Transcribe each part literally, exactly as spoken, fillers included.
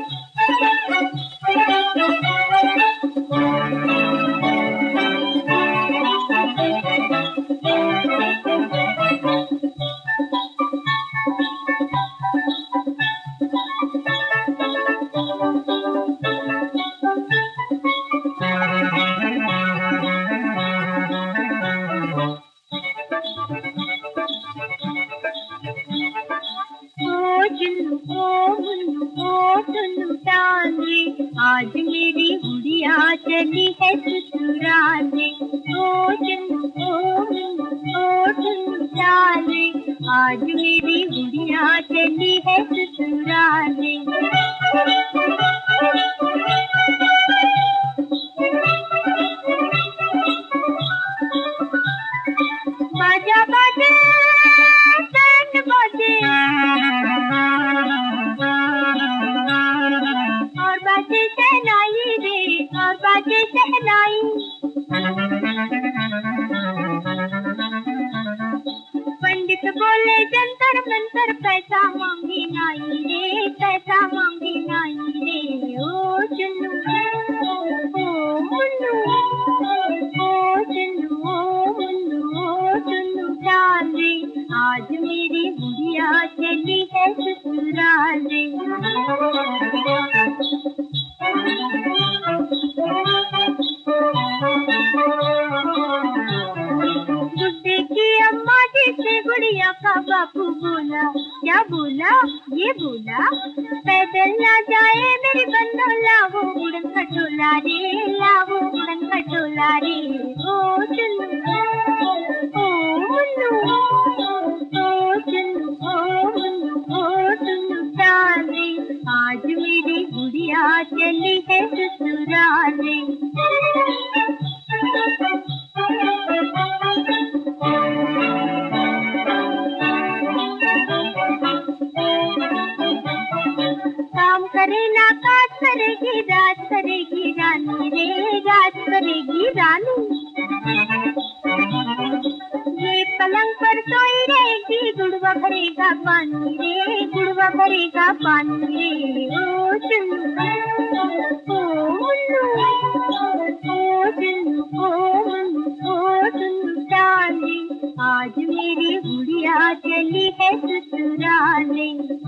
चुन्नू ओ मुन्नू ओ चुन्नू चांदनी, आज मेरी गुड़िया चली है ससुराले। ओ चुन्नू ओ मुन्नू ओ चुन्नू चांदनी, आज मेरी गुड़िया चली है ससुराले। बाजा बाजे बैंड बाजे और बाजे शहनाई रे, और बाजे शहनाई। पंडित बोले जंतर मंतर पैसा मांगी नाई रे, पैसा मांगी नाई रे। ओ चुन्नू ओ मुन्नू ओ चुन्नू ओ मुन्नू ओ चुन्नू चांदनी, आज मेरी गुड़िया चली है ससुराले। गुड्डे की अम्मा जी से गुड़िया का बापू बोला, क्या बोला? ये बोला पैदल ना जाए मेरी बन्नो, लावो उड़न खटोला रे, लावो उड़न खटोला रे। ओ चुन्नू ओ मुन्नू ओ चुन्नू ओ मुन्नू ओ चुन्नू चांदनी, आज मेरी गुड़िया चली है ससुराले। काम करे ना काज करेगी, राज करेगी रानी रे, राज करेगी रानी। ये पलंग पर सोई रहेगी, गुड़वा भरेगा पानी रे, गुड़वा भरेगा पानी रे। ओ चुन्नू ओ मुन्नू ओ चुन्नू ओ मुन्नू ओ चुन्नू चांदनी, आज मेरी गुड़िया चली है ससुराले।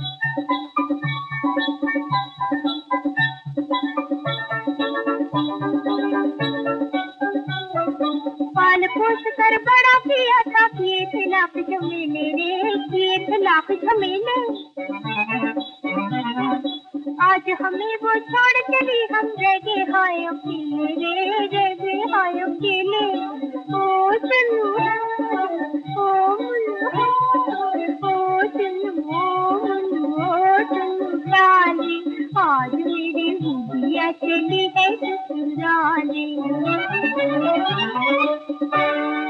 पाल पोस कर बड़ा किया था, किए थे लाख झमेले रे, किए थे लाख झमेले। आज हमें वो छोड़ चली, हम रह गए हाय अकेले रे, रह गए हाय अकेले। ओ चुन्नू ओ मुन्नू ओ चुन्नू ओ मुन्नू ओ चुन्नू चांदनी, आज मेरी गुड़िया चली है ससुराले।